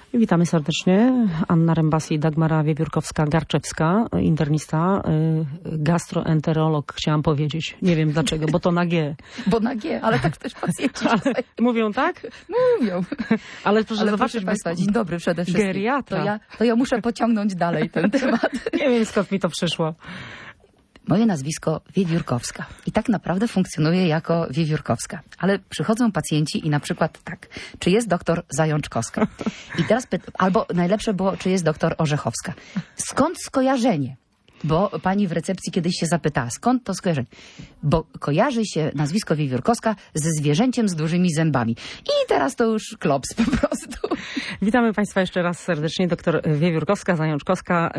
Witamy serdecznie. Anna Rembas i Dagmara Wiewiórkowska-Garczewska, internista, gastroenterolog, chciałam powiedzieć. Nie wiem dlaczego, bo to na G. Bo na G, ale tak też pacjenci mówią tak? Mówią. Ale proszę zobaczyć, Państwa, dzień dobry przede wszystkim. Geriatra. To ja muszę pociągnąć dalej ten temat. Nie wiem, skąd mi to przyszło. Moje nazwisko Wiewiórkowska i tak naprawdę funkcjonuję jako Wiewiórkowska. Ale przychodzą pacjenci i na przykład tak, czy jest doktor Zajączkowska? I teraz albo najlepsze było, czy jest doktor Orzechowska? Skąd skojarzenie? Bo pani w recepcji kiedyś się zapytała, skąd to skojarzenie? Bo kojarzy się nazwisko Wiewiórkowska ze zwierzęciem z dużymi zębami. I teraz to już klops po prostu. Witamy Państwa jeszcze raz serdecznie. Doktor Wiewiórkowska, Zajączkowska,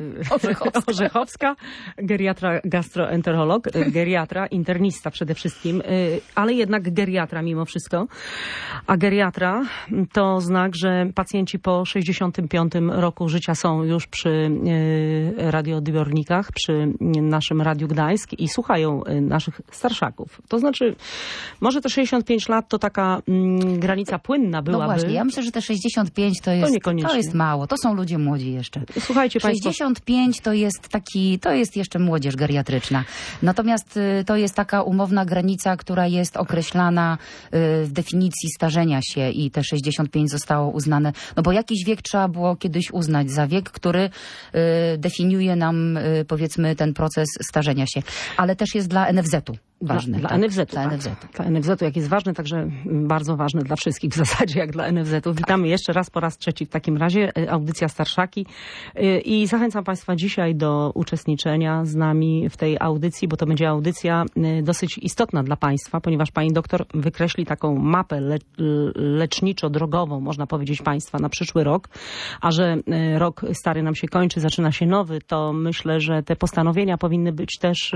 Orzechowska, geriatra, gastroenterolog, geriatra, internista przede wszystkim, ale jednak geriatra mimo wszystko. A geriatra to znak, że pacjenci po 65 roku życia są już przy radioodbiornikach, przy naszym Radiu Gdańsk i słuchają naszych starszaków. To znaczy, może te 65 lat to taka granica płynna byłaby. No właśnie, ja myślę, że te 65 to jest mało. To są ludzie młodzi jeszcze. Słuchajcie Państwo. 65 to jest jeszcze młodzież geriatryczna. Natomiast to jest taka umowna granica, która jest określana w definicji starzenia się i te 65 zostało uznane. No bo jakiś wiek trzeba było kiedyś uznać za wiek, który definiuje nam powiedzmy ten proces starzenia się. Ale też jest dla NFZ-u ważny. Dla NFZ-u, tak. Dla NFZ-u, jak jest ważny, także bardzo ważny dla wszystkich w zasadzie, jak dla NFZ-u. Witamy jeszcze raz, po raz trzeci w takim razie. Audycja Starszaki. I zachęcam Państwa dzisiaj do uczestniczenia z nami w tej audycji, bo to będzie audycja dosyć istotna dla Państwa, ponieważ Pani doktor wykreśli taką mapę leczniczo-drogową, można powiedzieć Państwa, na przyszły rok. A że rok stary nam się kończy, zaczyna się nowy, to myślę, że te postanowienia powinny być też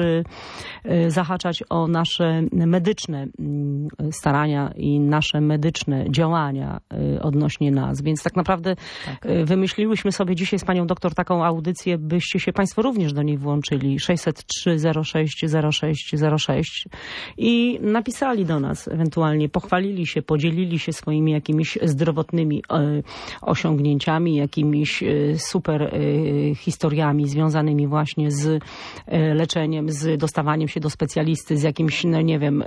zahaczać o nasze medyczne starania i nasze medyczne działania odnośnie nas. Więc tak naprawdę wymyśliłyśmy sobie dzisiaj z panią doktor taką audycję, byście się Państwo również do niej włączyli. 603 06 06 06 i napisali do nas ewentualnie, pochwalili się, podzielili się swoimi jakimiś zdrowotnymi osiągnięciami, jakimiś super historiami związanymi właśnie z leczeniem, z dostawaniem się do specjalisty, z jakimś, no nie wiem,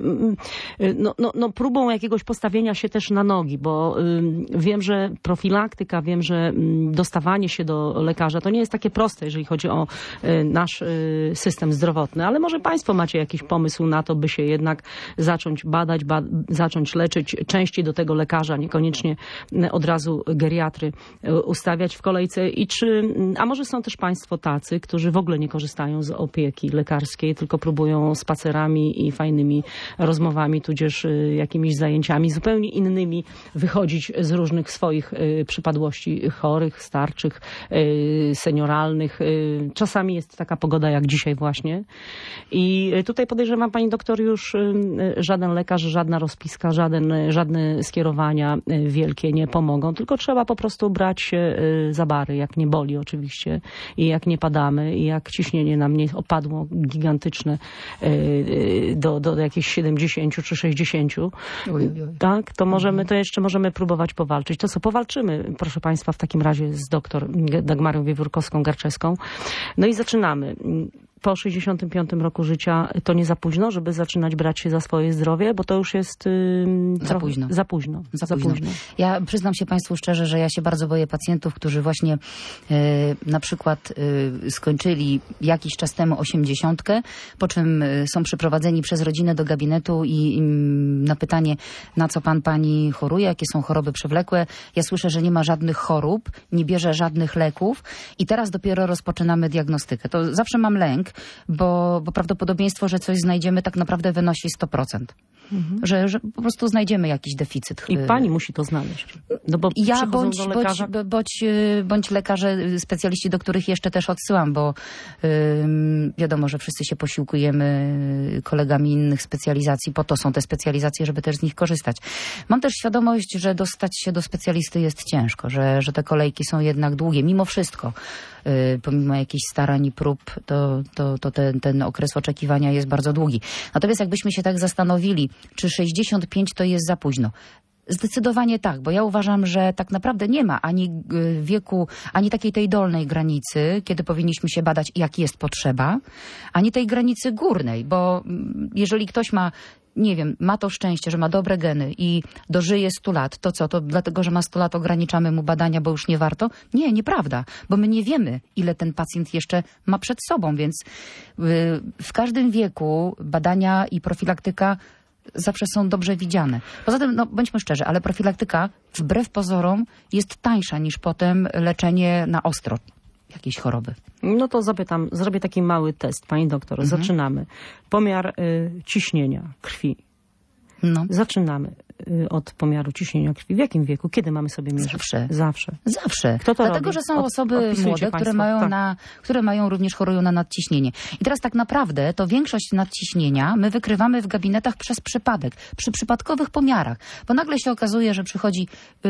próbą jakiegoś postawienia się też na nogi, bo wiem, że profilaktyka, wiem, że dostawanie się do lekarza to nie jest takie proste, jeżeli chodzi o nasz system zdrowotny, ale może Państwo macie jakiś pomysł na to, by się jednak zacząć badać, zacząć leczyć, częściej do tego lekarza, niekoniecznie od razu geriatry ustawiać w kolejce a może są też Państwo tacy, którzy w ogóle nie korzystają z opieki lekarskiej, tylko próbują spacerami i fajnymi rozmowami, tudzież jakimiś zajęciami zupełnie innymi wychodzić z różnych swoich przypadłości chorych, starczych, senioralnych. Czasami jest taka pogoda jak dzisiaj właśnie. I tutaj podejrzewam, pani doktor, już żaden lekarz, żadna rozpiska, żadne skierowania wielkie nie pomogą, tylko trzeba po prostu brać się za bary, jak nie boli oczywiście i jak nie padamy i jak ciśnienie nam nie opadło gigantyczne do jakichś 70 czy 60, tak, to jeszcze możemy próbować powalczyć. To co, powalczymy, proszę Państwa, w takim razie z doktor Dagmarą Wiewiórkowską-Garczewską. No i zaczynamy. Po 65 roku życia to nie za późno, żeby zaczynać brać się za swoje zdrowie, bo to już jest za późno. Ja przyznam się Państwu szczerze, że ja się bardzo boję pacjentów, którzy właśnie na przykład skończyli jakiś czas temu 80, po czym są przyprowadzeni przez rodzinę do gabinetu i na pytanie, na co pani choruje, jakie są choroby przewlekłe, ja słyszę, że nie ma żadnych chorób, nie bierze żadnych leków i teraz dopiero rozpoczynamy diagnostykę. To zawsze mam lęk, bo prawdopodobieństwo, że coś znajdziemy, tak naprawdę wynosi 100%. Że po prostu znajdziemy jakiś deficyt. I pani musi to znaleźć. No bo ja bądź lekarze, specjaliści, do których jeszcze też odsyłam, bo wiadomo, że wszyscy się posiłkujemy kolegami innych specjalizacji, po to są te specjalizacje, żeby też z nich korzystać. Mam też świadomość, że dostać się do specjalisty jest ciężko, że te kolejki są jednak długie. Mimo wszystko, pomimo jakichś starań i prób, to ten okres oczekiwania jest bardzo długi. Natomiast jakbyśmy się tak zastanowili, czy 65 to jest za późno? Zdecydowanie tak, bo ja uważam, że tak naprawdę nie ma ani wieku, ani takiej tej dolnej granicy, kiedy powinniśmy się badać, jak jest potrzeba, ani tej granicy górnej, bo jeżeli ktoś ma, nie wiem, ma to szczęście, że ma dobre geny i dożyje 100 lat, to co? To dlatego, że ma 100 lat ograniczamy mu badania, bo już nie warto? Nie, nieprawda, bo my nie wiemy, ile ten pacjent jeszcze ma przed sobą, więc w każdym wieku badania i profilaktyka zawsze są dobrze widziane. Poza tym, no bądźmy szczerzy, ale profilaktyka wbrew pozorom jest tańsza niż potem leczenie na ostro jakiejś choroby. No to zapytam, zrobię taki mały test, pani doktor. Zaczynamy. Pomiar ciśnienia krwi. No. Zaczynamy od pomiaru ciśnienia krwi. W jakim wieku? Kiedy mamy sobie mierzyć? Zawsze. Kto to Dlatego, robi? że są osoby młode, które mają również chorują na nadciśnienie. I teraz tak naprawdę to większość nadciśnienia my wykrywamy w gabinetach przez przypadek, przy przypadkowych pomiarach. Bo nagle się okazuje, że przychodzi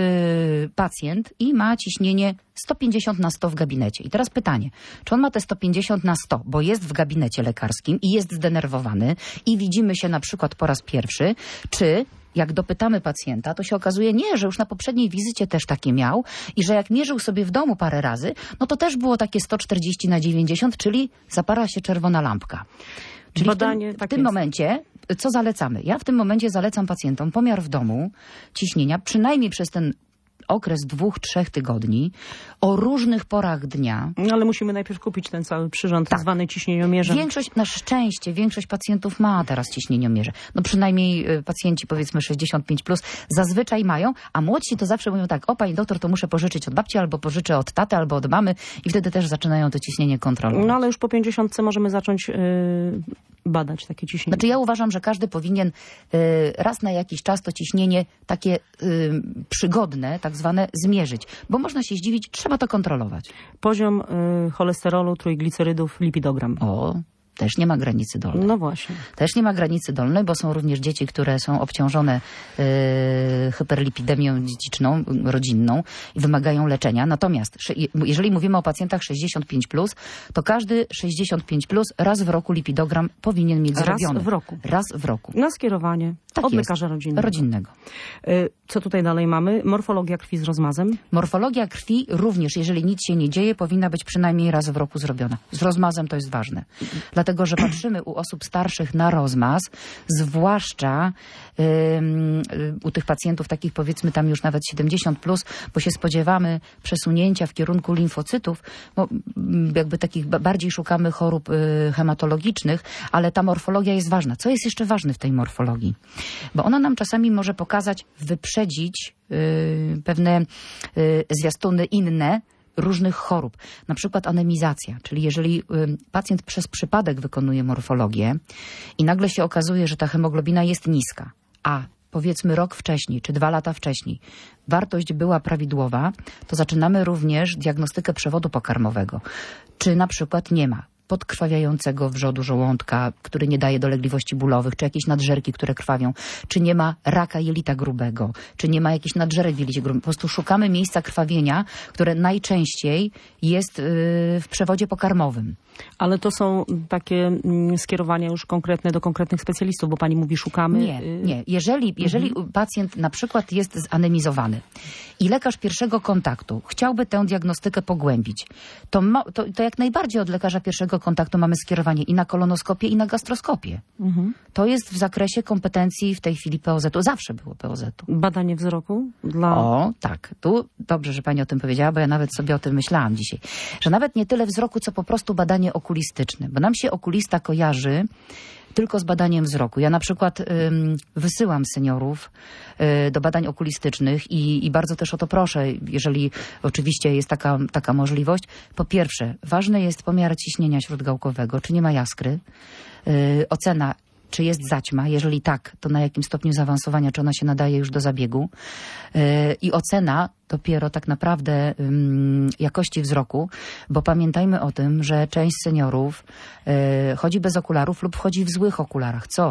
pacjent i ma ciśnienie 150/100 w gabinecie. I teraz pytanie, czy on ma te 150/100, bo jest w gabinecie lekarskim i jest zdenerwowany i widzimy się na przykład po raz pierwszy, czy jak dopytamy pacjenta, to się okazuje nie, że już na poprzedniej wizycie też takie miał i że jak mierzył sobie w domu parę razy, no to też było takie 140/90, czyli zapala się czerwona lampka. Czyli w tym momencie, co zalecamy? Ja w tym momencie zalecam pacjentom pomiar w domu ciśnienia, przynajmniej przez ten okres 2-3 tygodni, o różnych porach dnia. No, ale musimy najpierw kupić ten cały przyrząd zwany ciśnieniomierzem. Na szczęście, większość pacjentów ma teraz ciśnieniomierze. No przynajmniej pacjenci powiedzmy 65+, zazwyczaj mają, a młodsi to zawsze mówią tak, o pani doktor, to muszę pożyczyć od babci, albo pożyczę od taty, albo od mamy i wtedy też zaczynają to ciśnienie kontrolować. No ale już po 50 możemy zacząć badać takie ciśnienie. Znaczy ja uważam, że każdy powinien raz na jakiś czas to ciśnienie takie przygodne, tak zwane, zmierzyć. Bo można się zdziwić, trzeba to kontrolować. Poziom cholesterolu, trójglicerydów, lipidogram. O, też nie ma granicy dolnej. No właśnie. Też nie ma granicy dolnej, bo są również dzieci, które są obciążone hyperlipidemią dziedziczną, rodzinną i wymagają leczenia. Natomiast jeżeli mówimy o pacjentach 65+, to każdy 65+, raz w roku lipidogram powinien mieć zrobiony. Raz w roku? Raz w roku. Na skierowanie od lekarza rodzinnego. Co tutaj dalej mamy? Morfologia krwi z rozmazem? Morfologia krwi również, jeżeli nic się nie dzieje, powinna być przynajmniej raz w roku zrobiona. Z rozmazem to jest ważne. Dlatego, że patrzymy u osób starszych na rozmaz, zwłaszcza u tych pacjentów takich powiedzmy tam już nawet 70+, bo się spodziewamy przesunięcia w kierunku limfocytów, bo jakby takich bardziej szukamy chorób hematologicznych, ale ta morfologia jest ważna. Co jest jeszcze ważne w tej morfologii? Bo ona nam czasami może pokazać, wyprzedzić pewne zwiastuny inne różnych chorób. Na przykład anemizacja, czyli jeżeli pacjent przez przypadek wykonuje morfologię i nagle się okazuje, że ta hemoglobina jest niska, a powiedzmy rok wcześniej, czy 2 lata wcześniej wartość była prawidłowa, to zaczynamy również diagnostykę przewodu pokarmowego. Czy na przykład nie ma podkrwawiającego wrzodu żołądka, który nie daje dolegliwości bólowych, czy jakieś nadżerki, które krwawią, czy nie ma raka jelita grubego, czy nie ma jakichś nadżerek w jelicie grubym. Po prostu szukamy miejsca krwawienia, które najczęściej jest w przewodzie pokarmowym. Ale to są takie skierowania już konkretne do konkretnych specjalistów, bo pani mówi szukamy... Nie. Jeżeli pacjent na przykład jest zanemizowany i lekarz pierwszego kontaktu chciałby tę diagnostykę pogłębić, to jak najbardziej od lekarza pierwszego kontaktu mamy skierowanie i na kolonoskopię, i na gastroskopię. To jest w zakresie kompetencji w tej chwili POZ-u. Zawsze było POZ-u. Badanie wzroku? O, tak. Tu dobrze, że pani o tym powiedziała, bo ja nawet sobie o tym myślałam dzisiaj. Że nawet nie tyle wzroku, co po prostu badanie okulistyczne. Bo nam się okulista kojarzy tylko z badaniem wzroku. Ja na przykład wysyłam seniorów do badań okulistycznych i bardzo też o to proszę, jeżeli oczywiście jest taka możliwość. Po pierwsze, ważny jest pomiar ciśnienia śródgałkowego, czy nie ma jaskry, ocena, czy jest zaćma, jeżeli tak, to na jakim stopniu zaawansowania, czy ona się nadaje już do zabiegu i ocena dopiero tak naprawdę jakości wzroku, bo pamiętajmy o tym, że część seniorów chodzi bez okularów lub chodzi w złych okularach, co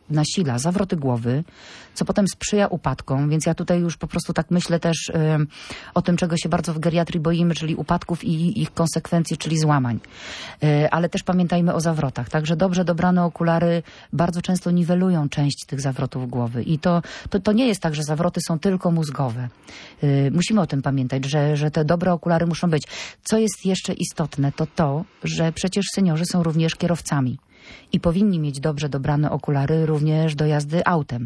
nasila zawroty głowy, co potem sprzyja upadkom, więc ja tutaj już po prostu tak myślę też o tym, czego się bardzo w geriatrii boimy, czyli upadków i ich konsekwencji, czyli złamań. Ale też pamiętajmy o zawrotach. Także dobrze dobrane okulary bardzo często niwelują część tych zawrotów głowy. I to nie jest tak, że zawroty są tylko mózgowe. Musimy o tym pamiętać, że te dobre okulary muszą być. Co jest jeszcze istotne, to, że przecież seniorzy są również kierowcami i powinni mieć dobrze dobrane okulary również do jazdy autem.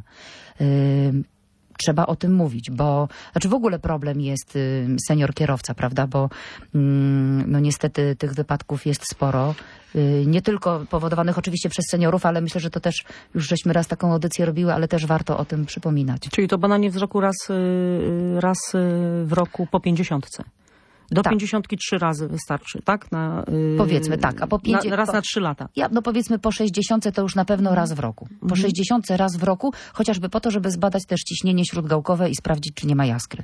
Trzeba o tym mówić, bo w ogóle problem jest senior kierowca, prawda, bo no niestety tych wypadków jest sporo. Nie tylko powodowanych oczywiście przez seniorów, ale myślę, że to też już żeśmy raz taką audycję robiły, ale też warto o tym przypominać. Czyli to badanie wzroku raz w roku po 50. Do 53 razy wystarczy, tak? Powiedzmy tak, a raz na 3 lata. Powiedzmy po 60 to już na pewno raz w roku. Po 60 raz w roku, chociażby po to, żeby zbadać też ciśnienie śródgałkowe i sprawdzić, czy nie ma jaskry.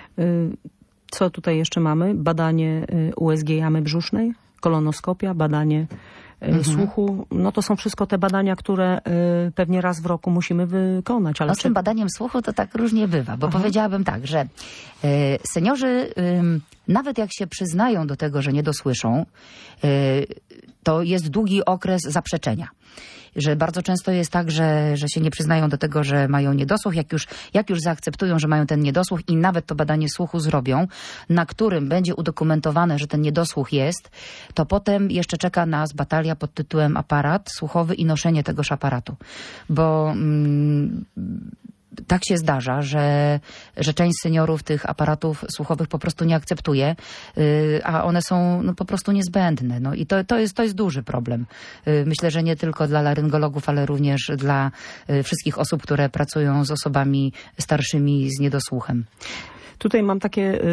Co tutaj jeszcze mamy? Badanie USG jamy brzusznej, kolonoskopia, badanie słuchu. No to są wszystko te badania, które pewnie raz w roku musimy wykonać. Ale z tym badaniem słuchu to tak różnie bywa, bo powiedziałabym tak, że seniorzy nawet jak się przyznają do tego, że nie dosłyszą, to jest długi okres zaprzeczenia. Że bardzo często jest tak, że się nie przyznają do tego, że mają niedosłuch. Jak już zaakceptują, że mają ten niedosłuch i nawet to badanie słuchu zrobią, na którym będzie udokumentowane, że ten niedosłuch jest, to potem jeszcze czeka nas batalia pod tytułem aparat słuchowy i noszenie tegoż aparatu. Bo tak się zdarza, że część seniorów tych aparatów słuchowych po prostu nie akceptuje, a one są po prostu niezbędne. No i to jest duży problem. Myślę, że nie tylko dla laryngologów, ale również dla wszystkich osób, które pracują z osobami starszymi z niedosłuchem. Tutaj mam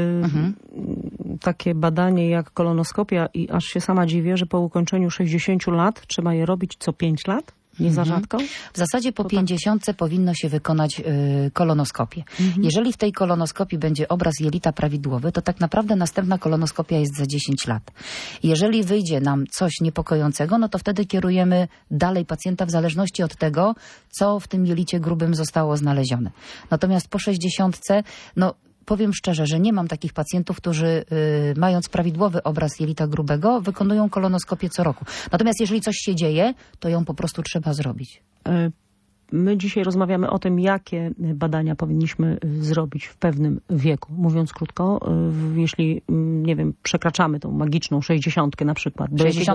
takie badanie jak kolonoskopia i aż się sama dziwię, że po ukończeniu 60 lat trzeba je robić co 5 lat. Nie za rzadko? W zasadzie po 50 powinno się wykonać kolonoskopię. Jeżeli w tej kolonoskopii będzie obraz jelita prawidłowy, to tak naprawdę następna kolonoskopia jest za 10 lat. Jeżeli wyjdzie nam coś niepokojącego, no to wtedy kierujemy dalej pacjenta w zależności od tego, co w tym jelicie grubym zostało znalezione. Natomiast po 60, powiem szczerze, że nie mam takich pacjentów, którzy mając prawidłowy obraz jelita grubego, wykonują kolonoskopię co roku. Natomiast jeżeli coś się dzieje, to ją po prostu trzeba zrobić. My dzisiaj rozmawiamy o tym, jakie badania powinniśmy zrobić w pewnym wieku. Mówiąc krótko, jeśli, nie wiem, przekraczamy tą magiczną 60 na przykład.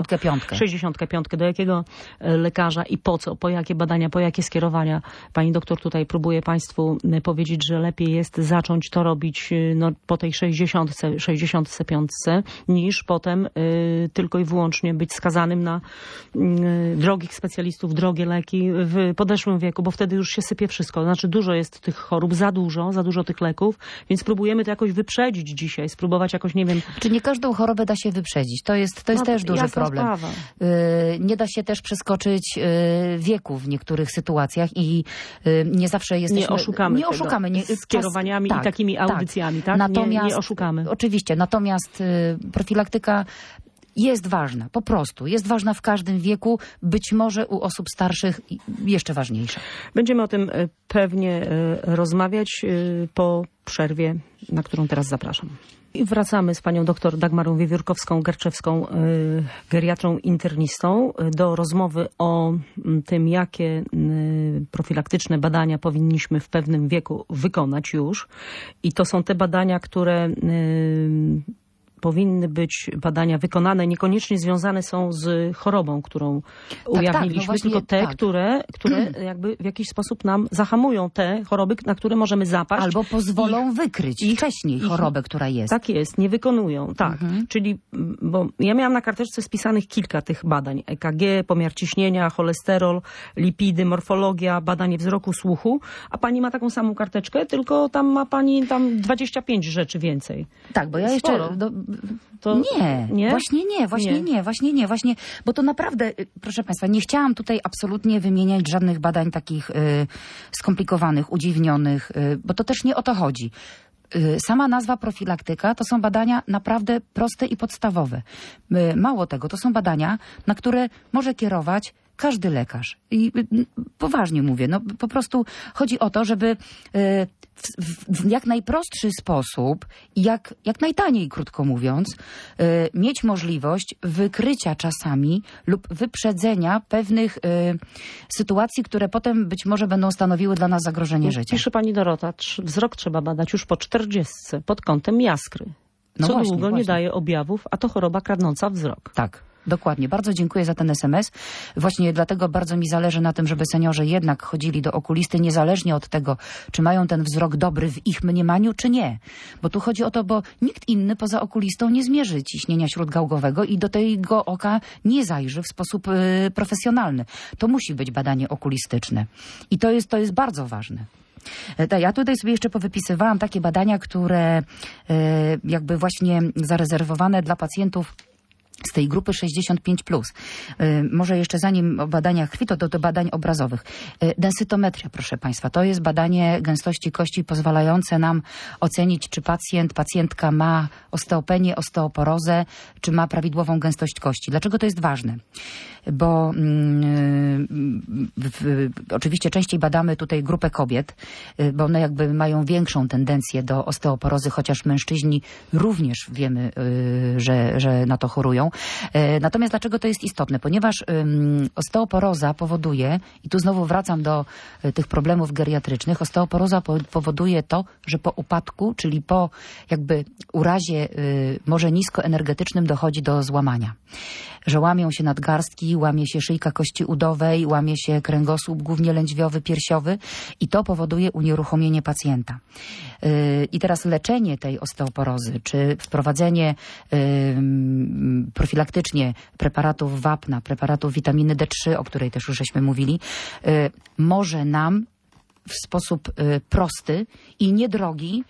65. Do jakiego lekarza i po co? Po jakie badania, po jakie skierowania? Pani doktor tutaj próbuje Państwu powiedzieć, że lepiej jest zacząć to robić po tej 65, niż potem tylko i wyłącznie być skazanym na drogich specjalistów, drogie leki w podeszłym wieku, bo wtedy już się sypie wszystko. Znaczy dużo jest tych chorób, za dużo tych leków, więc próbujemy to jakoś wyprzedzić dzisiaj, spróbować jakoś, nie wiem... Czy nie każdą chorobę da się wyprzedzić? To jest też duży problem. Nie da się też przeskoczyć wieku w niektórych sytuacjach i nie zawsze jesteśmy... Nie oszukamy skierowaniami i takimi audycjami, tak? Natomiast, nie oszukamy. Oczywiście, natomiast profilaktyka jest ważna, po prostu. Jest ważna w każdym wieku, być może u osób starszych jeszcze ważniejsza. Będziemy o tym pewnie rozmawiać po przerwie, na którą teraz zapraszam. I wracamy z panią doktor Dagmarą Wiewiórkowską-Gerczewską, geriatrą internistą, do rozmowy o tym, jakie profilaktyczne badania powinniśmy w pewnym wieku wykonać już. I to są te badania, które powinny być badania wykonane, niekoniecznie związane są z chorobą, którą ujawniliśmy, tylko te, które jakby w jakiś sposób nam zahamują te choroby, na które możemy zapaść. Albo pozwolą wykryć wcześniej chorobę, która jest. Tak jest, nie wykonują. Tak. Czyli, bo ja miałam na karteczce spisanych kilka tych badań. EKG, pomiar ciśnienia, cholesterol, lipidy, morfologia, badanie wzroku, słuchu, a pani ma taką samą karteczkę, tylko tam ma pani 25 rzeczy więcej. Tak, bo ja jeszcze... Właśnie, bo to naprawdę, proszę Państwa, nie chciałam tutaj absolutnie wymieniać żadnych badań takich skomplikowanych, udziwnionych, bo to też nie o to chodzi. Sama nazwa profilaktyka to są badania naprawdę proste i podstawowe. Mało tego, to są badania, na które może kierować każdy lekarz. I poważnie mówię, no po prostu chodzi o to, żeby w jak najprostszy sposób i jak najtaniej, krótko mówiąc, mieć możliwość wykrycia czasami lub wyprzedzenia pewnych sytuacji, które potem być może będą stanowiły dla nas zagrożenie życia. Pisze pani Dorota, wzrok trzeba badać już po 40 pod kątem jaskry. No Co właśnie, długo nie właśnie. daje objawów, a to choroba kradnąca wzrok. Tak. Dokładnie. Bardzo dziękuję za ten SMS. Właśnie dlatego bardzo mi zależy na tym, żeby seniorzy jednak chodzili do okulisty, niezależnie od tego, czy mają ten wzrok dobry w ich mniemaniu, czy nie. Bo tu chodzi o to, bo nikt inny poza okulistą nie zmierzy ciśnienia śródgałkowego i do tego oka nie zajrzy w sposób profesjonalny. To musi być badanie okulistyczne. I to jest bardzo ważne. Ja tutaj sobie jeszcze powypisywałam takie badania, które jakby właśnie zarezerwowane dla pacjentów z tej grupy 65+. Może jeszcze zanim o badaniach krwi, to do badań obrazowych. Densytometria, proszę Państwa, to jest badanie gęstości kości pozwalające nam ocenić, czy pacjentka ma osteopenię, osteoporozę, czy ma prawidłową gęstość kości. Dlaczego to jest ważne? Bo oczywiście częściej badamy tutaj grupę kobiet, bo one jakby mają większą tendencję do osteoporozy, chociaż mężczyźni również wiemy, że na to chorują. Natomiast dlaczego to jest istotne? Ponieważ osteoporoza powoduje, i tu znowu wracam do tych problemów geriatrycznych, osteoporoza powoduje to, że po upadku, czyli po jakby urazie może niskoenergetycznym dochodzi do złamania. Że łamią się nadgarstki, łamie się szyjka kości udowej, łamie się kręgosłup, głównie lędźwiowy, piersiowy i to powoduje unieruchomienie pacjenta. I teraz leczenie tej osteoporozy, czy wprowadzenie profilaktycznie preparatów wapna, preparatów witaminy D3, o której też już żeśmy mówili, może nam w sposób prosty i niedrogi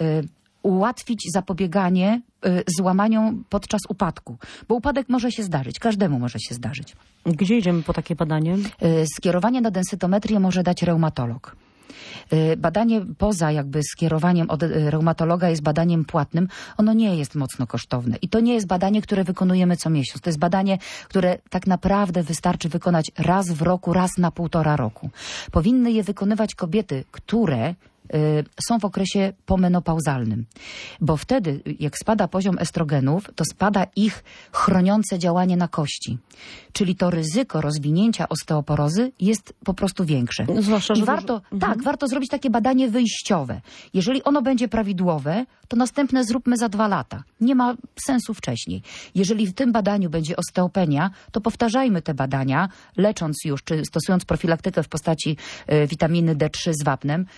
ułatwić zapobieganie złamaniom podczas upadku. Bo upadek może się zdarzyć, każdemu może się zdarzyć. Gdzie idziemy po takie badanie? Skierowanie na densytometrię może dać reumatolog. Badanie poza jakby skierowaniem od reumatologa jest badaniem płatnym. Ono nie jest mocno kosztowne. I to nie jest badanie, które wykonujemy co miesiąc. To jest badanie, które tak naprawdę wystarczy wykonać raz w roku, raz na 1,5 roku. Powinny je wykonywać kobiety, które są w okresie pomenopauzalnym. Bo wtedy, jak spada poziom estrogenów, to spada ich chroniące działanie na kości. Czyli to ryzyko rozwinięcia osteoporozy jest po prostu większe. Zwłaszcza, I że warto zrobić takie badanie wyjściowe. Jeżeli ono będzie prawidłowe, to następne zróbmy za 2 lata. Nie ma sensu wcześniej. Jeżeli w tym badaniu będzie osteopenia, to powtarzajmy te badania, lecząc już, czy stosując profilaktykę w postaci witaminy D3 z wapnem,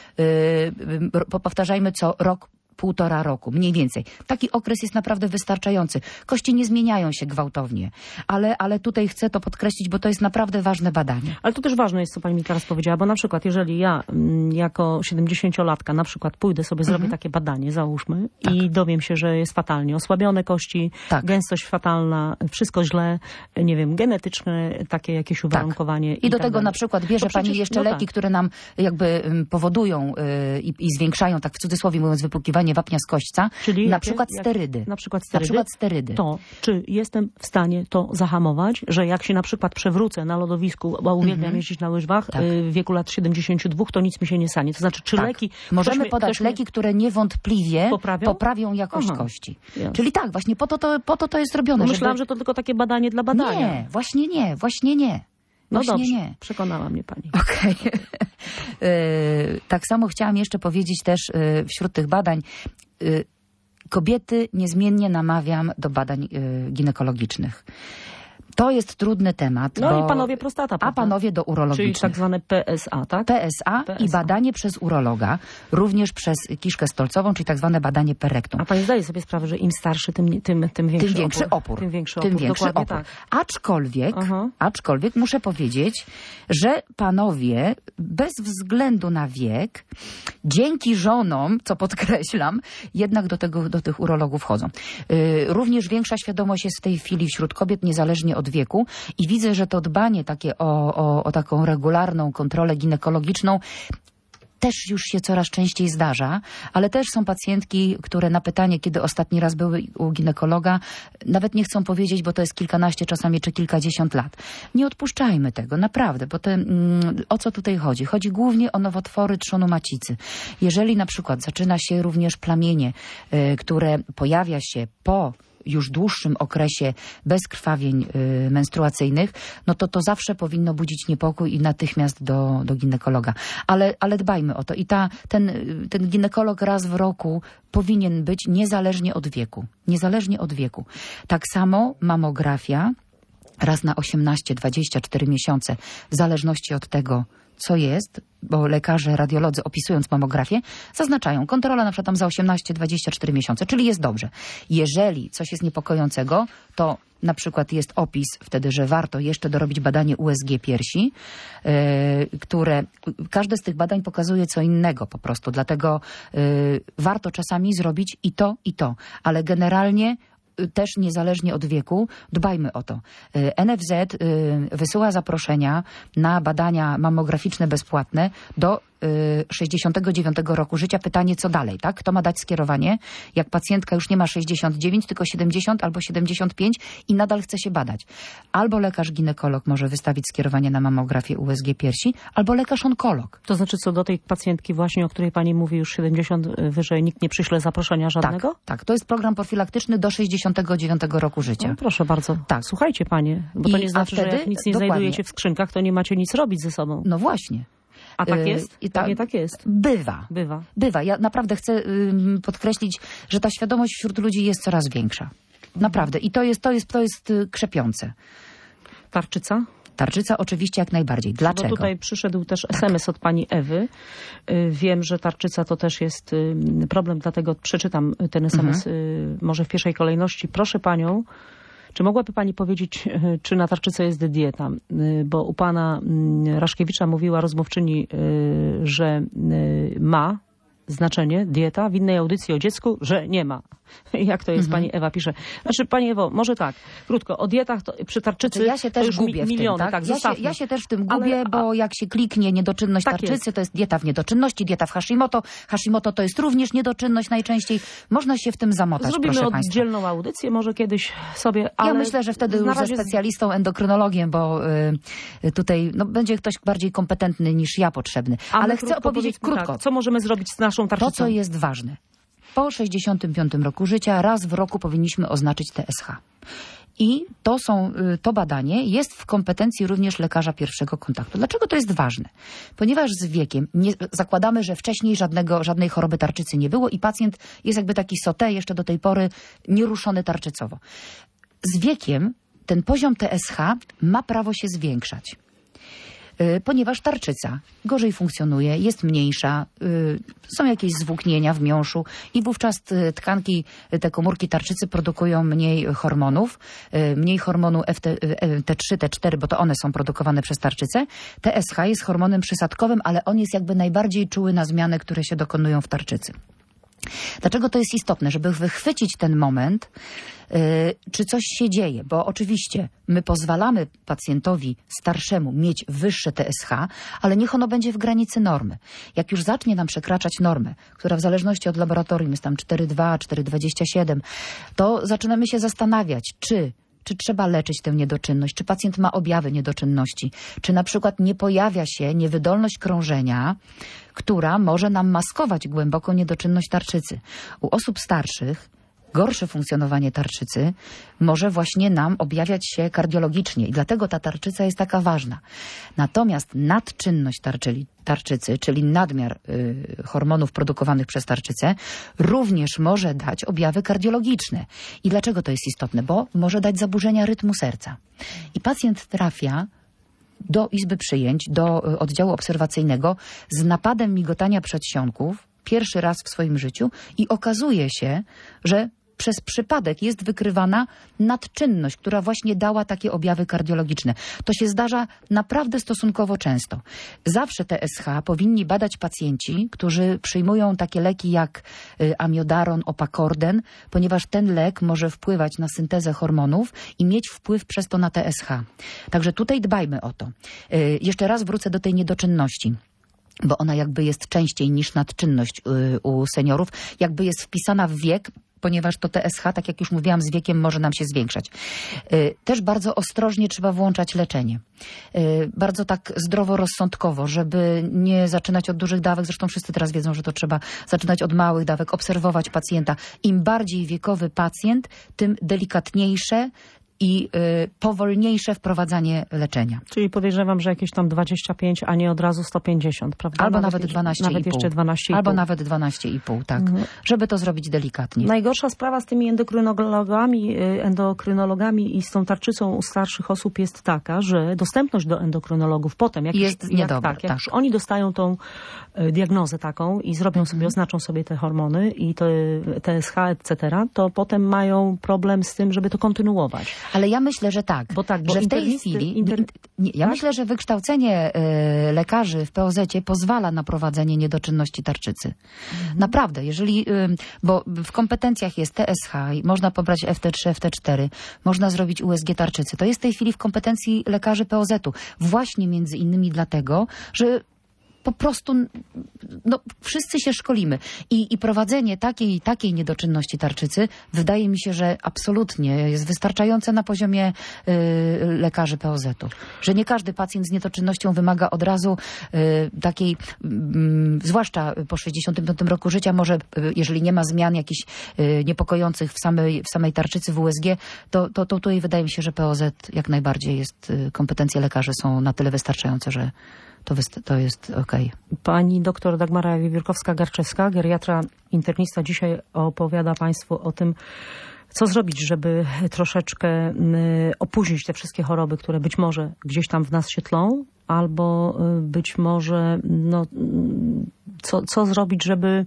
powtarzajmy co rok, 1,5 roku, mniej więcej. Taki okres jest naprawdę wystarczający. Kości nie zmieniają się gwałtownie, ale tutaj chcę to podkreślić, bo to jest naprawdę ważne badanie. Ale to też ważne jest, co pani mi teraz powiedziała, bo na przykład jeżeli ja jako 70-latka na przykład pójdę sobie, zrobię takie badanie, załóżmy, i dowiem się, że jest fatalnie osłabione kości, gęstość fatalna, wszystko źle, nie wiem, genetyczne takie jakieś uwarunkowanie. I do tego dalej. Na przykład bierze pani jeszcze leki, które nam jakby powodują i zwiększają, tak w cudzysłowie mówiąc, wypłukiwanie wapnia z kośćca, czyli na przykład sterydy. Na przykład sterydy. To, czy jestem w stanie to zahamować, że jak się na przykład przewrócę na lodowisku, bo uwielbiam jeździć na łyżwach, w wieku lat 72, to nic mi się nie stanie. To znaczy, czy leki... Możemy podać leki, które niewątpliwie poprawią jakość kości. Yes. Czyli tak, właśnie po to jest robione. Myślałam, że to tylko takie badanie dla badania. Nie, właśnie nie. No właśnie dobrze, nie. Przekonała mnie pani. Okej. Tak samo chciałam jeszcze powiedzieć też wśród tych badań, kobiety niezmiennie namawiam do badań ginekologicznych. To jest trudny temat. No i panowie prostata. A panowie do urologicznych. Czyli tak zwane PSA, tak? PSA i badanie przez urologa, również przez kiszkę stolcową, czyli tak zwane badanie perektum. A pani zdaje sobie sprawę, że im starszy, tym większy opór. Tym większy opór. Tak. Aczkolwiek muszę powiedzieć, że panowie bez względu na wiek, dzięki żonom, co podkreślam, jednak do tych urologów chodzą. Również większa świadomość jest w tej chwili wśród kobiet, niezależnie od wieku, i widzę, że to dbanie takie o taką regularną kontrolę ginekologiczną też już się coraz częściej zdarza, ale też są pacjentki, które na pytanie, kiedy ostatni raz były u ginekologa, nawet nie chcą powiedzieć, bo to jest kilkanaście czasami czy kilkadziesiąt lat. Nie odpuszczajmy tego, naprawdę, bo o co tutaj chodzi? Chodzi głównie o nowotwory trzonu macicy. Jeżeli na przykład zaczyna się również plamienie, które pojawia się po już dłuższym okresie bezkrwawień menstruacyjnych, no to zawsze powinno budzić niepokój i natychmiast do ginekologa. Ale dbajmy o to. I ten ginekolog raz w roku powinien być niezależnie od wieku. Niezależnie od wieku. Tak samo mamografia raz na 18-24 miesiące, w zależności od tego, co jest, bo lekarze, radiolodzy opisując mamografię, zaznaczają kontrola na przykład tam za 18-24 miesiące, czyli jest dobrze. Jeżeli coś jest niepokojącego, to na przykład jest opis wtedy, że warto jeszcze dorobić badanie USG piersi, które każde z tych badań pokazuje co innego po prostu, dlatego warto czasami zrobić i to, ale generalnie też niezależnie od wieku, dbajmy o to. NFZ wysyła zaproszenia na badania mammograficzne bezpłatne do 69 roku życia. Pytanie, co dalej, tak? Kto ma dać skierowanie, jak pacjentka już nie ma 69, tylko 70 albo 75 i nadal chce się badać. Albo lekarz ginekolog może wystawić skierowanie na mammografię USG piersi, albo lekarz onkolog. To znaczy, co do tej pacjentki właśnie, o której pani mówi, już 70 wyżej, nikt nie przyśle zaproszenia żadnego? Tak. To jest program profilaktyczny do 69 roku życia. No, proszę bardzo. Tak. Słuchajcie panie, bo to nie znaczy, że jak nic nie znajdujecie w skrzynkach, to nie macie nic robić ze sobą. No właśnie. A tak jest? Pewnie tak jest. Bywa. Ja naprawdę chcę podkreślić, że ta świadomość wśród ludzi jest coraz większa. Naprawdę. I to jest krzepiące. Tarczyca? Tarczyca oczywiście jak najbardziej. Dlaczego? Bo tutaj przyszedł też SMS od pani Ewy. Wiem, że tarczyca to też jest problem, dlatego przeczytam ten SMS może w pierwszej kolejności. Proszę panią, czy mogłaby pani powiedzieć, czy na tarczycę jest dieta? Bo u pana Raszkiewicza mówiła rozmówczyni, że ma znaczenie dieta, w innej audycji o dziecku, że nie ma. Jak to jest, pani Ewa pisze. Znaczy, pani Ewo, może tak, krótko, o dietach to, przy tarczycy ja się też to już gubię miliony. W tym, tak? Ja się też w tym Ale, gubię, bo jak się kliknie niedoczynność tak tarczycy, jest. to jest dieta w niedoczynności, dieta w Hashimoto. Hashimoto to jest również niedoczynność najczęściej. Można się w tym zamotać, zrobimy proszę państwa. oddzielną audycję, może kiedyś sobie, ale... Ja myślę, że wtedy już ze specjalistą, endokrynologiem, bo tutaj będzie ktoś bardziej kompetentny niż ja potrzebny. Ale chcę opowiedzieć krótko. Tak, co możemy zrobić z naszą tarczycą? To, co jest ważne. Po 65 roku życia raz w roku powinniśmy oznaczyć TSH. I to badanie jest w kompetencji również lekarza pierwszego kontaktu. Dlaczego to jest ważne? Ponieważ z wiekiem zakładamy, że wcześniej żadnej choroby tarczycy nie było i pacjent jest jakby taki sauté jeszcze do tej pory nieruszony tarczycowo. Z wiekiem ten poziom TSH ma prawo się zwiększać. Ponieważ tarczyca gorzej funkcjonuje, jest mniejsza, są jakieś zwłóknienia w miąższu i wówczas tkanki, te komórki tarczycy produkują mniej hormonów, mniej hormonu T3, T4, bo to one są produkowane przez tarczycę. TSH jest hormonem przysadkowym, ale on jest jakby najbardziej czuły na zmiany, które się dokonują w tarczycy. Dlaczego to jest istotne? Żeby wychwycić ten moment, czy coś się dzieje, bo oczywiście my pozwalamy pacjentowi starszemu mieć wyższe TSH, ale niech ono będzie w granicy normy. Jak już zacznie nam przekraczać normę, która w zależności od laboratorium jest tam 4,2, 4,27, to zaczynamy się zastanawiać, czy trzeba leczyć tę niedoczynność, czy pacjent ma objawy niedoczynności, czy na przykład nie pojawia się niewydolność krążenia, która może nam maskować głęboką niedoczynność tarczycy. U osób starszych gorsze funkcjonowanie tarczycy może właśnie nam objawiać się kardiologicznie i dlatego ta tarczyca jest taka ważna. Natomiast nadczynność tarczycy, czyli nadmiar hormonów produkowanych przez tarczycę, również może dać objawy kardiologiczne. I dlaczego to jest istotne? Bo może dać zaburzenia rytmu serca. I pacjent trafia do izby przyjęć, do oddziału obserwacyjnego z napadem migotania przedsionków pierwszy raz w swoim życiu i okazuje się, że przez przypadek jest wykrywana nadczynność, która właśnie dała takie objawy kardiologiczne. To się zdarza naprawdę stosunkowo często. Zawsze TSH powinni badać pacjenci, którzy przyjmują takie leki jak amiodaron, opakorden, ponieważ ten lek może wpływać na syntezę hormonów i mieć wpływ przez to na TSH. Także tutaj dbajmy o to. Jeszcze raz wrócę do tej niedoczynności. bo ona jakby jest częściej niż nadczynność u seniorów, jakby jest wpisana w wiek, ponieważ to TSH, tak jak już mówiłam, z wiekiem może nam się zwiększać. Też bardzo ostrożnie trzeba włączać leczenie. Bardzo tak zdroworozsądkowo, żeby nie zaczynać od dużych dawek. Zresztą wszyscy teraz wiedzą, że to trzeba zaczynać od małych dawek, obserwować pacjenta. Im bardziej wiekowy pacjent, tym delikatniejsze i powolniejsze wprowadzanie leczenia. Czyli podejrzewam, że jakieś tam 25, a nie od razu 150, prawda? Albo nawet 12,5. Nawet jeszcze 12,5. Albo nawet 12,5, tak. Żeby to zrobić delikatnie. Najgorsza sprawa z tymi endokrynologami i z tą tarczycą u starszych osób jest taka, że dostępność do endokrynologów potem, jak już oni dostają tą diagnozę taką i zrobią sobie, oznaczą sobie te hormony i te TSH, etc., to potem mają problem z tym, żeby to kontynuować. Ale ja myślę, że tak. Bo że w tej chwili... myślę, że wykształcenie lekarzy w POZ-cie pozwala na prowadzenie niedoczynności tarczycy. Naprawdę, jeżeli... Bo w kompetencjach jest TSH, można pobrać FT3, FT4, można zrobić USG tarczycy. To jest w tej chwili w kompetencji lekarzy POZ-u. Właśnie między innymi dlatego, że po prostu wszyscy się szkolimy. I prowadzenie takiej niedoczynności tarczycy wydaje mi się, że absolutnie jest wystarczające na poziomie lekarzy POZ-u. Że nie każdy pacjent z niedoczynnością wymaga od razu takiej, zwłaszcza po 65 roku życia, może jeżeli nie ma zmian jakichś niepokojących w samej tarczycy w USG, to tutaj wydaje mi się, że POZ jak najbardziej jest, kompetencje lekarzy są na tyle wystarczające, że to jest okej. Pani doktor Dagmara Wiewiórkowska-Garczewska, geriatra, internista, dzisiaj opowiada Państwu o tym, co zrobić, żeby troszeczkę opóźnić te wszystkie choroby, które być może gdzieś tam w nas się tlą, albo być może co zrobić, żeby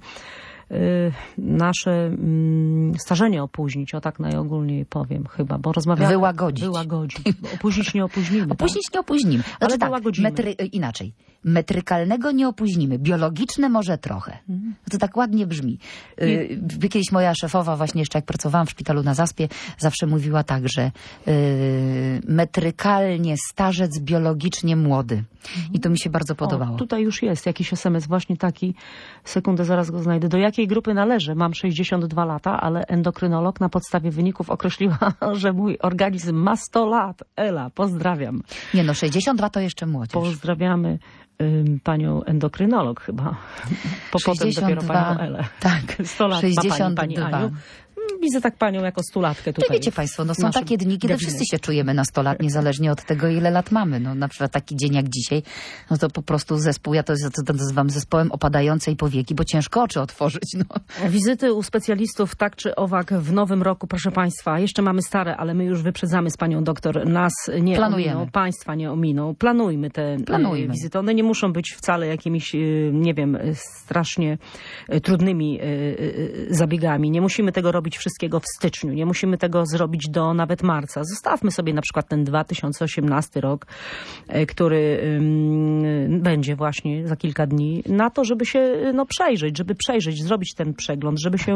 nasze starzenie opóźnić, o tak najogólniej powiem chyba, bo rozmawiamy... Wyłagodzić. Opóźnić nie opóźnimy. Opóźnić nie opóźnimy. Ale wyłagodzimy. Inaczej. Metrykalnego nie opóźnimy. Biologiczne może trochę. To tak ładnie brzmi. Kiedyś moja szefowa, właśnie jeszcze jak pracowałam w szpitalu na Zaspie, zawsze mówiła tak, że metrykalnie starzec, biologicznie młody. I to mi się bardzo podobało. Tutaj już jest jakiś SMS właśnie taki, sekundę, zaraz go znajdę. Do jakiej grupy należę? Mam 62 lata, ale endokrynolog na podstawie wyników określiła, że mój organizm ma 100 lat. Ela, pozdrawiam. 62 to jeszcze młodzież. Pozdrawiamy panią endokrynolog chyba. Potem dopiero panią Elę. Tak. 100 lat 62. ma pani Aniu. Widzę tak panią jako stulatkę tutaj. Wiecie państwo, są takie dni, kiedy wszyscy się czujemy na 100 lat, niezależnie od tego, ile lat mamy. Na przykład taki dzień jak dzisiaj, to po prostu zespół, ja to nazywam zespołem opadającej powieki, bo ciężko oczy otworzyć. Wizyty u specjalistów tak czy owak w nowym roku, proszę państwa, jeszcze mamy stare, ale my już wyprzedzamy z panią doktor. Nas nie ominą, państwa nie ominą. Planujmy te wizyty. One nie muszą być wcale jakimiś, nie wiem, strasznie trudnymi zabiegami. Nie musimy tego robić wszystkiego w styczniu. Nie musimy tego zrobić do nawet marca. Zostawmy sobie na przykład ten 2018 rok, który będzie właśnie za kilka dni, na to, żeby się przejrzeć, zrobić ten przegląd, żeby się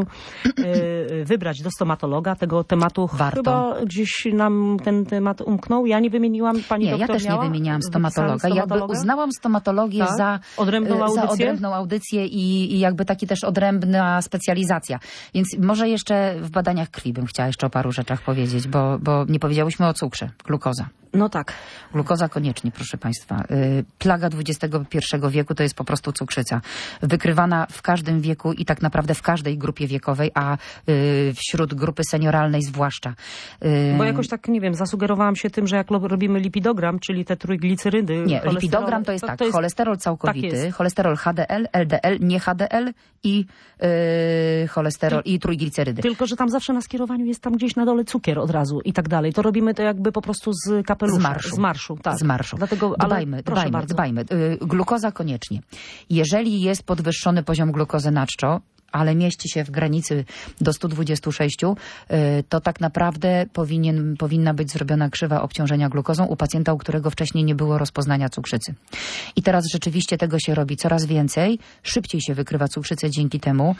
wybrać do stomatologa. Tego tematu chyba gdzieś nam ten temat umknął. Ja nie wymieniłam, pani doktor. Ja też nie wymieniałam stomatologa. Jakby uznałam stomatologię za odrębną audycję i jakby taki też odrębna specjalizacja. Więc może jeszcze w badaniach krwi bym chciała jeszcze o paru rzeczach powiedzieć, bo nie powiedziałyśmy o cukrze. Glukoza. No tak. Glukoza koniecznie, proszę państwa. Plaga XXI wieku to jest po prostu cukrzyca. Wykrywana w każdym wieku i tak naprawdę w każdej grupie wiekowej, a wśród grupy senioralnej zwłaszcza. Bo jakoś tak, nie wiem, zasugerowałam się tym, że jak robimy lipidogram, czyli te trójglicerydy... Nie, lipidogram to jest cholesterol całkowity, tak cholesterol HDL, LDL, nie HDL i cholesterol i trójglicerydy. Tylko, że tam zawsze na skierowaniu jest tam gdzieś na dole cukier od razu i tak dalej. To robimy to jakby po prostu z kapelusza. Z marszu, tak. Z marszu. Dlatego, dbajmy. Glukoza koniecznie. Jeżeli jest podwyższony poziom glukozy na czczo, ale mieści się w granicy do 126, to tak naprawdę powinna być zrobiona krzywa obciążenia glukozą u pacjenta, u którego wcześniej nie było rozpoznania cukrzycy. I teraz rzeczywiście tego się robi coraz więcej, szybciej się wykrywa cukrzycę dzięki temu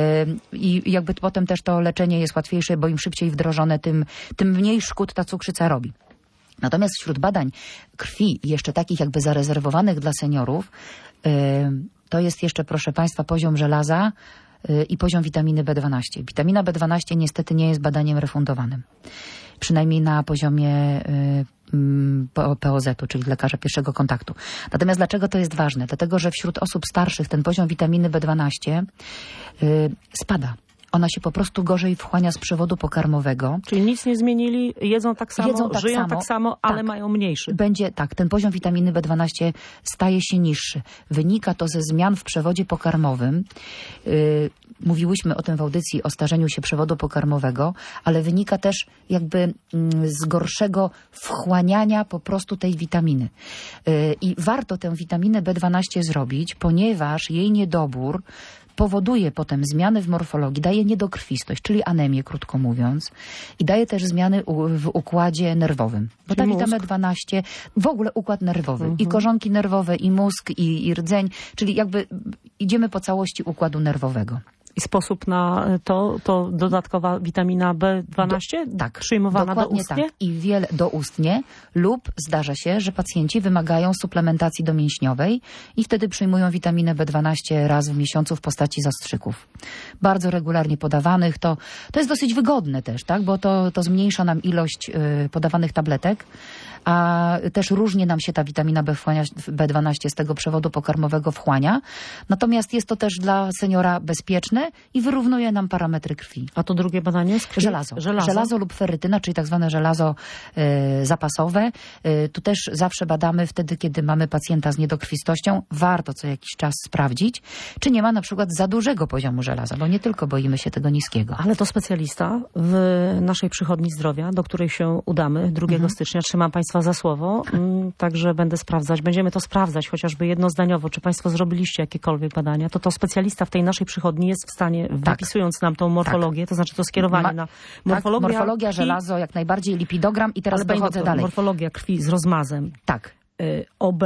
i jakby potem też to leczenie jest łatwiejsze, bo im szybciej wdrożone, tym mniej szkód ta cukrzyca robi. Natomiast wśród badań krwi, jeszcze takich jakby zarezerwowanych dla seniorów, To jest jeszcze, proszę Państwa, poziom żelaza i poziom witaminy B12. Witamina B12 niestety nie jest badaniem refundowanym. Przynajmniej na poziomie POZ-u, czyli lekarza pierwszego kontaktu. Natomiast dlaczego to jest ważne? Dlatego, że wśród osób starszych ten poziom witaminy B12 spada. Ona się po prostu gorzej wchłania z przewodu pokarmowego. Czyli nic nie zmienili, jedzą tak samo, żyją tak samo, ale tak, mają mniejszy. Będzie tak, ten poziom witaminy B12 staje się niższy. Wynika to ze zmian w przewodzie pokarmowym. Mówiłyśmy o tym w audycji o starzeniu się przewodu pokarmowego, ale wynika też jakby z gorszego wchłaniania po prostu tej witaminy. I warto tę witaminę B12 zrobić, ponieważ jej niedobór powoduje potem zmiany w morfologii, daje niedokrwistość, czyli anemię, krótko mówiąc, i daje też zmiany w układzie nerwowym. Bo ta witamina B12, w ogóle układ nerwowy, i korzonki nerwowe, i mózg, i rdzeń, czyli jakby idziemy po całości układu nerwowego. I sposób na to dodatkowa witamina B12? Tak. Przyjmowana dokładnie doustnie? Tak. I wiele doustnie lub zdarza się, że pacjenci wymagają suplementacji domięśniowej i wtedy przyjmują witaminę B12 raz w miesiącu w postaci zastrzyków. Bardzo regularnie podawanych. To jest dosyć wygodne też, tak? Bo to zmniejsza nam ilość podawanych tabletek, a też różnie nam się ta witamina B12 z tego przewodu pokarmowego wchłania. Natomiast jest to też dla seniora bezpieczne i wyrównuje nam parametry krwi. A to drugie badanie z krwi? Żelazo lub ferytyna, czyli tak zwane żelazo zapasowe. Tu też zawsze badamy wtedy, kiedy mamy pacjenta z niedokrwistością. Warto co jakiś czas sprawdzić, czy nie ma na przykład za dużego poziomu żelaza, bo nie tylko boimy się tego niskiego. Ale to specjalista w naszej przychodni zdrowia, do której się udamy 2 stycznia. Trzymam Państwa za słowo, także będę sprawdzać. Będziemy to sprawdzać, chociażby jednozdaniowo, czy Państwo zrobiliście jakiekolwiek badania. To specjalista w tej naszej przychodni jest w stanie, wypisując nam tą morfologię, to znaczy to skierowanie na morfologia krwi, żelazo, jak najbardziej lipidogram i teraz dochodzę dalej. Morfologia krwi z rozmazem. Tak. OB.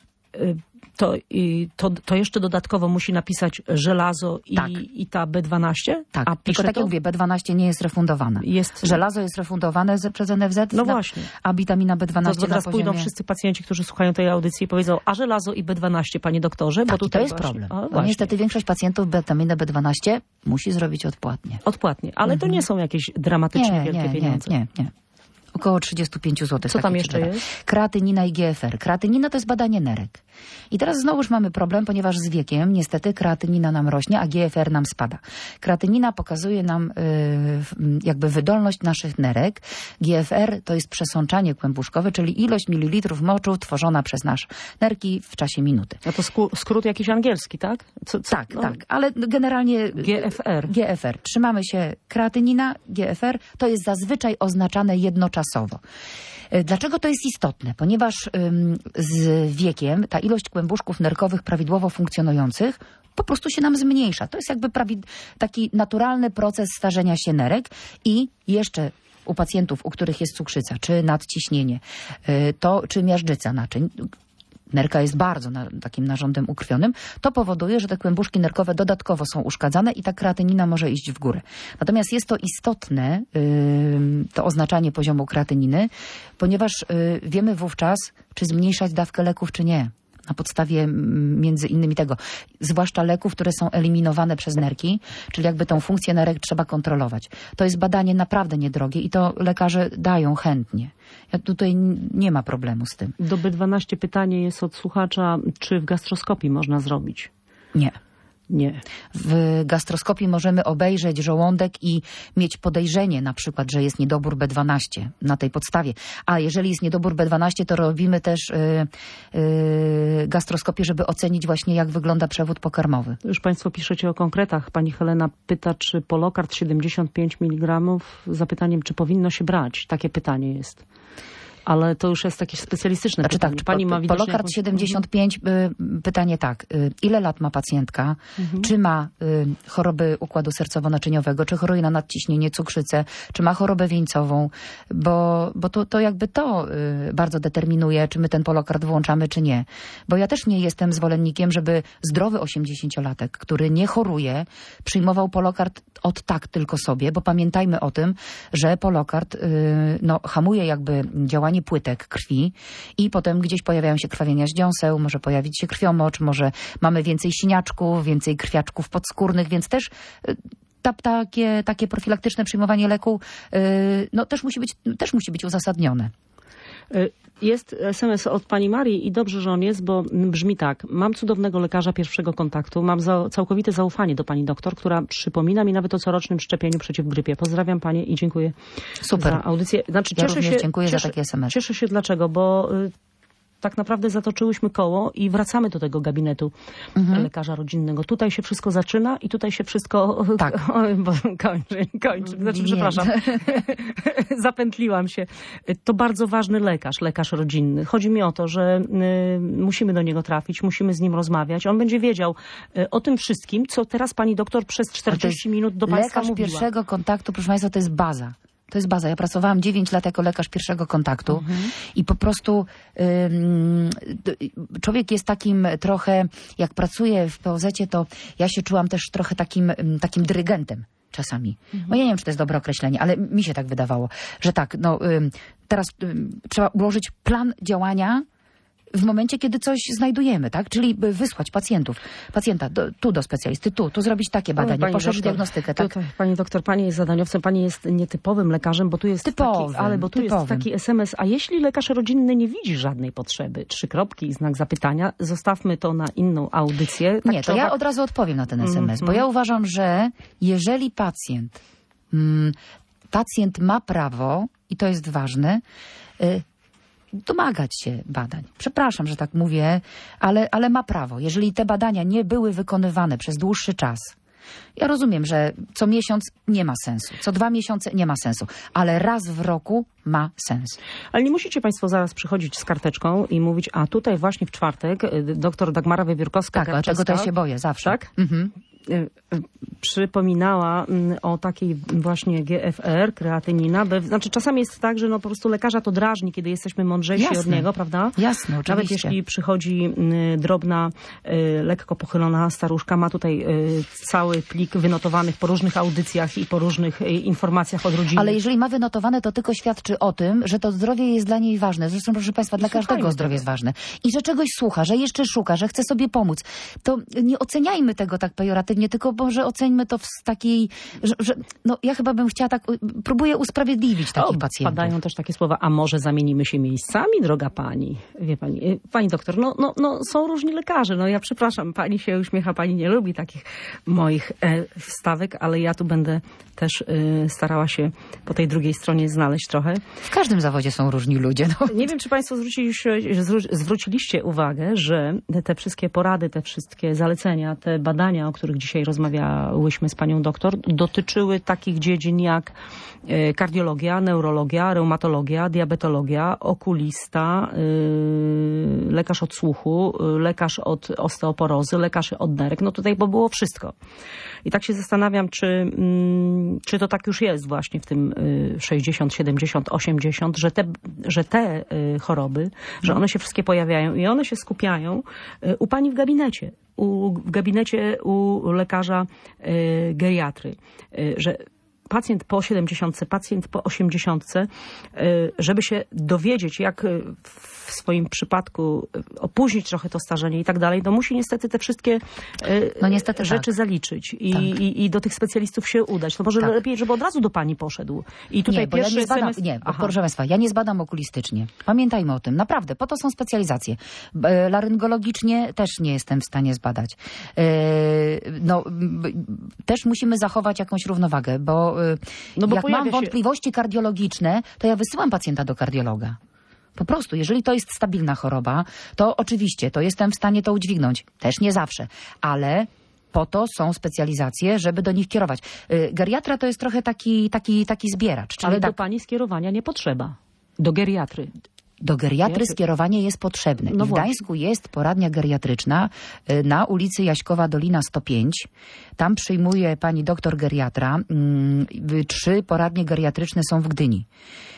To jeszcze dodatkowo musi napisać żelazo i ta B12? Tak, a tylko tak jak mówię, B12 nie jest refundowana. Żelazo jest refundowane przez NFZ, no właśnie. A witamina B12 to teraz pójdą wszyscy pacjenci, którzy słuchają tej audycji i powiedzą, a żelazo i B12, panie doktorze? Tak, bo tutaj to jest problem. Bo niestety większość pacjentów witaminę B12 musi zrobić odpłatnie. Odpłatnie, ale to nie są jakieś dramatycznie wielkie pieniądze. Nie. Około 35 zł. Co tam jeszcze jest? Kreatynina i GFR. Kreatynina to jest badanie nerek. I teraz znowuż mamy problem, ponieważ z wiekiem niestety kreatynina nam rośnie, a GFR nam spada. Kreatynina pokazuje nam jakby wydolność naszych nerek. GFR to jest przesączanie kłębuszkowe, czyli ilość mililitrów moczu tworzona przez nasze nerki w czasie minuty. A to skrót jakiś angielski, tak? Tak, ale generalnie GFR. Trzymamy się kreatynina, GFR. To jest zazwyczaj oznaczane jednocześnie. Dlaczego to jest istotne? Ponieważ z wiekiem ta ilość kłębuszków nerkowych prawidłowo funkcjonujących po prostu się nam zmniejsza. To jest jakby taki naturalny proces starzenia się nerek i jeszcze u pacjentów, u których jest cukrzyca, czy nadciśnienie, czy miażdżyca naczyń, nerka jest bardzo takim narządem ukrwionym, to powoduje, że te kłębuszki nerkowe dodatkowo są uszkadzane i ta kreatynina może iść w górę. Natomiast jest to istotne, to oznaczanie poziomu kreatyniny, ponieważ wiemy wówczas, czy zmniejszać dawkę leków, czy nie. Na podstawie między innymi tego, zwłaszcza leków, które są eliminowane przez nerki, czyli jakby tą funkcję nerek trzeba kontrolować. To jest badanie naprawdę niedrogie i to lekarze dają chętnie. Tutaj nie ma problemu z tym. Do B12 pytanie jest od słuchacza, czy w gastroskopii można zrobić? Nie. Nie. W gastroskopii możemy obejrzeć żołądek i mieć podejrzenie na przykład, że jest niedobór B12 na tej podstawie. A jeżeli jest niedobór B12, to robimy też gastroskopię, żeby ocenić właśnie, jak wygląda przewód pokarmowy. Już Państwo piszecie o konkretach. Pani Helena pyta, czy Polokard 75 mg, zapytaniem, czy powinno się brać. Takie pytanie jest. Ale to już jest takie specjalistyczne pytanie. Tak, pani ma Polokard 75, pytanie tak, ile lat ma pacjentka, czy ma choroby układu sercowo-naczyniowego, czy choruje na nadciśnienie, cukrzycę, czy ma chorobę wieńcową, bo to jakby to bardzo determinuje, czy my ten Polokard włączamy, czy nie. Bo ja też nie jestem zwolennikiem, żeby zdrowy 80-latek, który nie choruje, przyjmował Polokard tylko sobie, bo pamiętajmy o tym, że Polokard hamuje jakby działanie zbudowanie płytek krwi i potem gdzieś pojawiają się krwawienia z dziąseł, może pojawić się krwiomocz, może mamy więcej siniaczków, więcej krwiaczków podskórnych, więc też takie profilaktyczne przyjmowanie leku no, też musi być uzasadnione. Jest SMS od pani Marii i dobrze, że on jest, bo brzmi tak. Mam cudownego lekarza pierwszego kontaktu. Mam całkowite zaufanie do pani doktor, która przypomina mi nawet o corocznym szczepieniu przeciw grypie. Pozdrawiam panie i dziękuję za audycję. Znaczy, dziękuję za takie SMS. Cieszę się dlaczego, bo tak naprawdę zatoczyłyśmy koło i wracamy do tego gabinetu lekarza rodzinnego. Tutaj się wszystko zaczyna i tutaj się wszystko kończy. Znaczy, przepraszam, zapętliłam się. To bardzo ważny lekarz rodzinny. Chodzi mi o to, że musimy do niego trafić, musimy z nim rozmawiać. On będzie wiedział o tym wszystkim, co teraz pani doktor przez 40 minut do państwa mówiła. Lekarz pierwszego kontaktu, proszę państwa, to jest baza. To jest baza. Ja pracowałam 9 lat jako lekarz pierwszego kontaktu i po prostu człowiek jest takim trochę, jak pracuje w POZ-cie, to ja się czułam też trochę takim dyrygentem czasami. No ja nie wiem, czy to jest dobre określenie, ale mi się tak wydawało, że tak, no teraz trzeba ułożyć plan działania w momencie, kiedy coś znajdujemy, tak? Czyli wysłać pacjenta tu do specjalisty, tu zrobić takie badanie, poszerzyć diagnostykę. Tak? Tutaj, pani doktor, pani jest zadaniowcem, pani jest nietypowym lekarzem, bo tu jest jest taki SMS, a jeśli lekarz rodzinny nie widzi żadnej potrzeby, 3 kropki i znak zapytania, zostawmy to na inną audycję. Tak, nie, to ja od razu odpowiem na ten SMS, bo ja uważam, że jeżeli pacjent ma prawo, i to jest ważne, domagać się badań. Przepraszam, że tak mówię, ale ma prawo. Jeżeli te badania nie były wykonywane przez dłuższy czas, ja rozumiem, że co miesiąc nie ma sensu, co 2 miesiące nie ma sensu, ale raz w roku ma sens. Ale nie musicie państwo zaraz przychodzić z karteczką i mówić, a tutaj właśnie w czwartek doktor Dagmara Wiewiórkowska. Tak, tego to ja się boję zawsze. Tak? Przypominała o takiej właśnie GFR, kreatynina. Znaczy czasami jest tak, że no po prostu lekarza to drażni, kiedy jesteśmy mądrzejsi od niego, prawda? Jasne, oczywiście. Nawet jeśli przychodzi drobna, lekko pochylona staruszka, ma tutaj cały plik wynotowanych po różnych audycjach i po różnych informacjach od rodziny. Ale jeżeli ma wynotowane, to tylko świadczy o tym, że to zdrowie jest dla niej ważne. Zresztą, proszę państwa, dla każdego zdrowie jest ważne. I że czegoś słucha, że jeszcze szuka, że chce sobie pomóc. To nie oceniajmy tego tak pejoratywnie, tylko może oceńmy to w takiej, że no ja chyba bym chciała tak, próbuję usprawiedliwić takich pacjentów. Padają też takie słowa, a może zamienimy się miejscami, droga pani? Wie pani doktor, no są różni lekarze. No ja przepraszam, pani się uśmiecha, pani nie lubi takich moich wstawek, ale ja tu będę też starała się po tej drugiej stronie znaleźć trochę. W każdym zawodzie są różni ludzie. No. Nie wiem, czy państwo zwróciliście uwagę, że te wszystkie porady, te wszystkie zalecenia, te badania, o których dzisiaj rozmawiałyśmy z panią doktor, dotyczyły takich dziedzin jak kardiologia, neurologia, reumatologia, diabetologia, okulista, lekarz od słuchu, lekarz od osteoporozy, lekarz od nerek. No tutaj było wszystko. I tak się zastanawiam, czy to tak już jest właśnie w tym 60, 70, 80, że te choroby, że one się wszystkie pojawiają i one się skupiają u pani w gabinecie. W gabinecie u lekarza geriatry, że pacjent po 70, pacjent po 80, żeby się dowiedzieć, jak w swoim przypadku opóźnić trochę to starzenie i tak dalej, to musi niestety te wszystkie rzeczy zaliczyć i do tych specjalistów się udać. To może lepiej, żeby od razu do pani poszedł. I tutaj pierwszy SMS... proszę państwa, ja nie zbadam okulistycznie. Pamiętajmy o tym. Naprawdę, po to są specjalizacje. Laryngologicznie też nie jestem w stanie zbadać. Też musimy zachować jakąś równowagę, bo jak mam wątpliwości kardiologiczne, to ja wysyłam pacjenta do kardiologa. Po prostu, jeżeli to jest stabilna choroba, to oczywiście, to jestem w stanie to udźwignąć. Też nie zawsze, ale po to są specjalizacje, żeby do nich kierować. Geriatra to jest trochę taki zbieracz. Czyli ale do pani skierowania nie potrzeba. Do geriatry. Do geriatry skierowanie jest potrzebne. I w Gdańsku jest poradnia geriatryczna na ulicy Jaśkowa Dolina 105. Tam przyjmuje pani doktor geriatra. 3 poradnie geriatryczne są w Gdyni.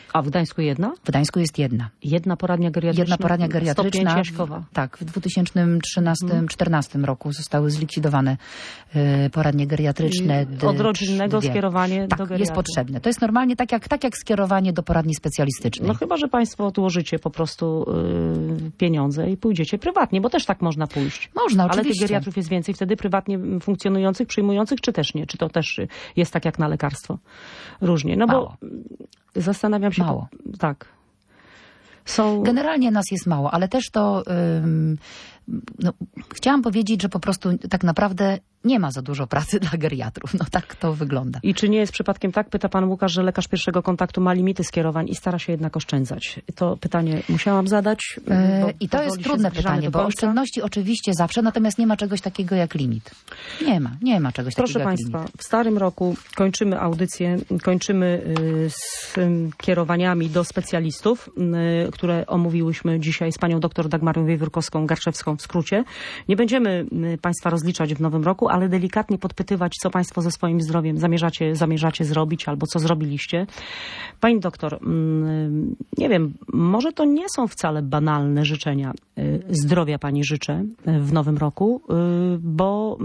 A w Gdańsku jedna? W Gdańsku jest jedna. Jedna poradnia geriatryczna? Jedna poradnia geriatryczna. Jaśkowa. Tak, w 2013-2014 roku zostały zlikwidowane poradnie geriatryczne. Od rodzinnego skierowanie do geriatry. Jest potrzebne. To jest normalnie tak jak skierowanie do poradni specjalistycznej. No chyba, że państwo odłożycie po prostu pieniądze i pójdziecie prywatnie, bo też tak można pójść. Można, ale oczywiście. tych geriatrów jest więcej wtedy prywatnie funkcjonujących, przyjmujących, czy też nie? Czy to też jest tak jak na lekarstwo? Różnie. No mało. Bo zastanawiam się... Mało. Tak. Generalnie nas jest mało, ale też to chciałam powiedzieć, że po prostu tak naprawdę nie ma za dużo pracy dla geriatrów. No tak to wygląda. I czy nie jest przypadkiem tak, pyta pan Łukasz, że lekarz pierwszego kontaktu ma limity skierowań i stara się jednak oszczędzać? To pytanie musiałam zadać. I to jest trudne pytanie, bo oszczędności oczywiście zawsze, natomiast nie ma czegoś takiego jak limit. Nie ma czegoś takiego jak limit. Proszę państwa, w starym roku kończymy audycję, kończymy z kierowaniami do specjalistów, które omówiłyśmy dzisiaj z panią doktor Dagmarą Wiewiórkowską-Garczewską w skrócie. Nie będziemy państwa rozliczać w nowym roku, ale delikatnie podpytywać, co państwo ze swoim zdrowiem zamierzacie zrobić albo co zrobiliście. Pani doktor, nie wiem, może to nie są wcale banalne życzenia. Zdrowia pani życzę w nowym roku, bo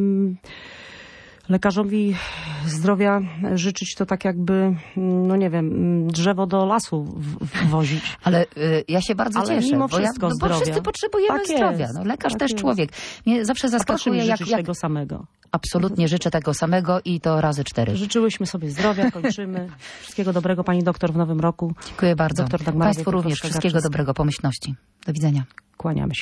lekarzowi zdrowia życzyć to tak jakby, no nie wiem, drzewo do lasu wozić. Ale ja się bardzo cieszę, mimo wszystko bo wszyscy potrzebujemy zdrowia. No, lekarz też człowiek. Mnie zawsze zaskakuje, jak tego samego. Absolutnie życzę tego samego i to razy 4. Życzyłyśmy sobie zdrowia, kończymy. Wszystkiego dobrego pani doktor w nowym roku. Dziękuję bardzo. Państwu również wszystkiego dobrego, pomyślności. Do widzenia. Kłaniamy się.